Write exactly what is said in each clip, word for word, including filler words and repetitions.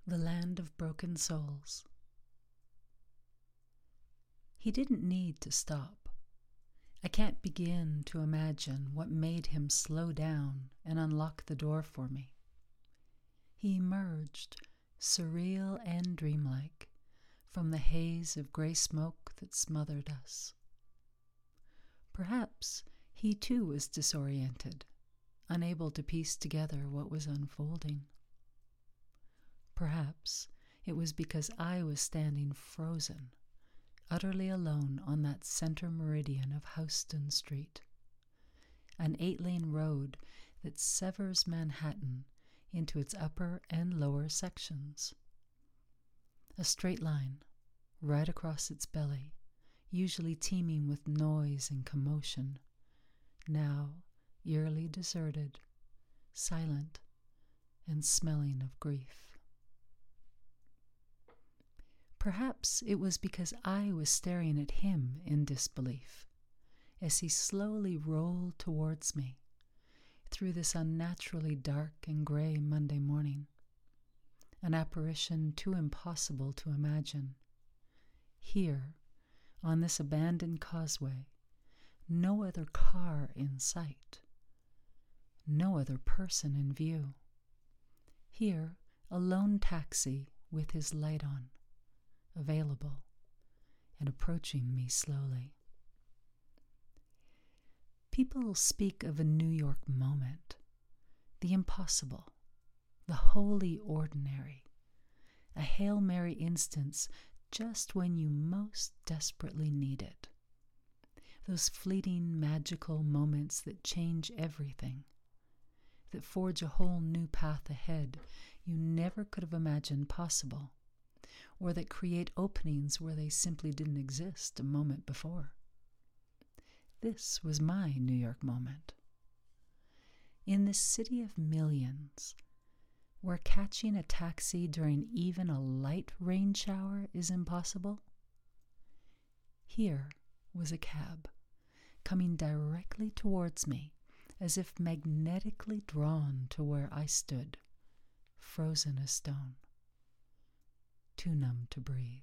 The Land of Broken Souls. He didn't need to stop. I can't begin to imagine what made him slow down and unlock the door for me. He emerged, surreal and dreamlike, from the haze of gray smoke that smothered us. Perhaps he too was disoriented, unable to piece together what was unfolding. Perhaps it was because I was standing frozen, utterly alone on that center meridian of Houston Street, an eight-lane road that severs Manhattan into its upper and lower sections. A straight line, right across its belly, usually teeming with noise and commotion, now eerily deserted, silent, and smelling of grief. Perhaps it was because I was staring at him in disbelief as he slowly rolled towards me through this unnaturally dark and gray Monday morning, an apparition too impossible to imagine. Here, on this abandoned causeway, no other car in sight, no other person in view. Here, a lone taxi with his light on, available, and approaching me slowly. People speak of a New York moment, the impossible, the wholly ordinary, a Hail Mary instance just when you most desperately need it. Those fleeting, magical moments that change everything, that forge a whole new path ahead you never could have imagined possible, or that create openings where they simply didn't exist a moment before. This was my New York moment. In this city of millions, where catching a taxi during even a light rain shower is impossible, here was a cab coming directly towards me as if magnetically drawn to where I stood, frozen as stone, too numb to breathe.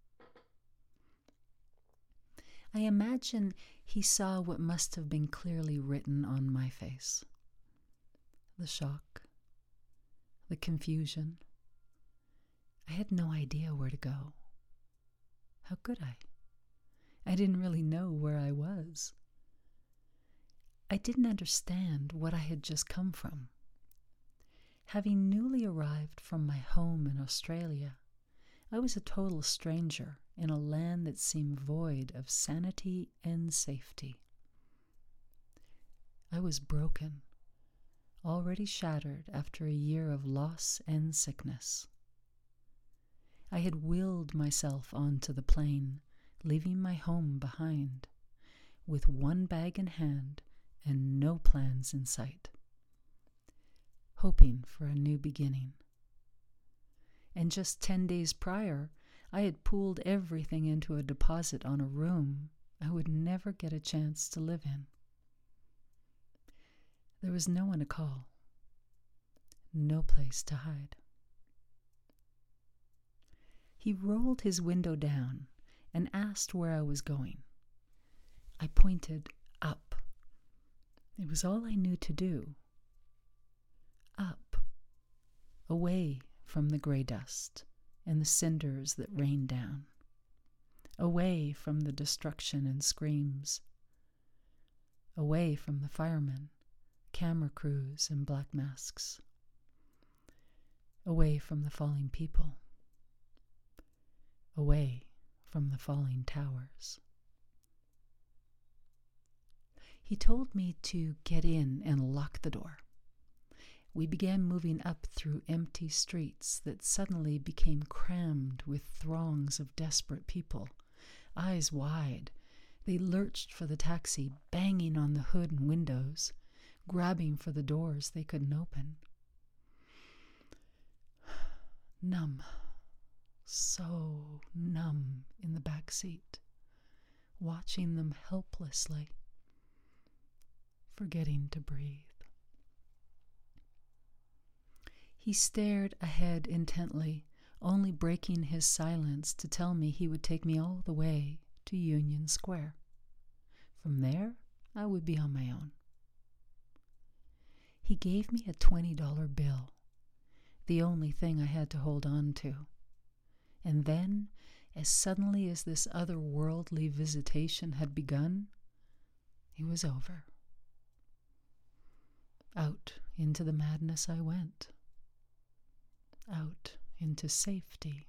I imagine he saw what must have been clearly written on my face. The shock, the confusion. I had no idea where to go. How could I? I didn't really know where I was. I didn't understand what I had just come from. Having newly arrived from my home in Australia, I was a total stranger in a land that seemed void of sanity and safety. I was broken, already shattered after a year of loss and sickness. I had willed myself onto the plane, leaving my home behind, with one bag in hand and no plans in sight, hoping for a new beginning. And just ten days prior, I had pooled everything into a deposit on a room I would never get a chance to live in. There was no one to call, no place to hide. He rolled his window down and asked where I was going. I pointed up. It was all I knew to do. Up, away from the gray dust and the cinders that rained down, away from the destruction and screams, away from the firemen, camera crews, and black masks, away from the falling people, away from the falling towers. He told me to get in and lock the door. We began moving up through empty streets that suddenly became crammed with throngs of desperate people. Eyes wide, they lurched for the taxi, banging on the hood and windows, grabbing for the doors they couldn't open. Numb, so numb in the back seat, watching them helplessly, forgetting to breathe. He stared ahead intently only breaking his silence to tell me he would take me all the way to Union Square. From there, I would be on my own. He gave me a twenty dollar bill, the only thing I had to hold on to. And then, as suddenly as this otherworldly visitation had begun, it was over. Out into the madness I went. Out into safety.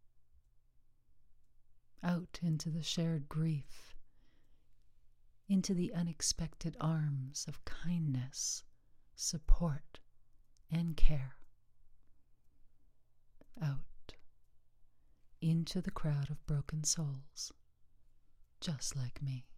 Out into the shared grief. Into the unexpected arms of kindness, support, and care. Out into the crowd of broken souls, just like me.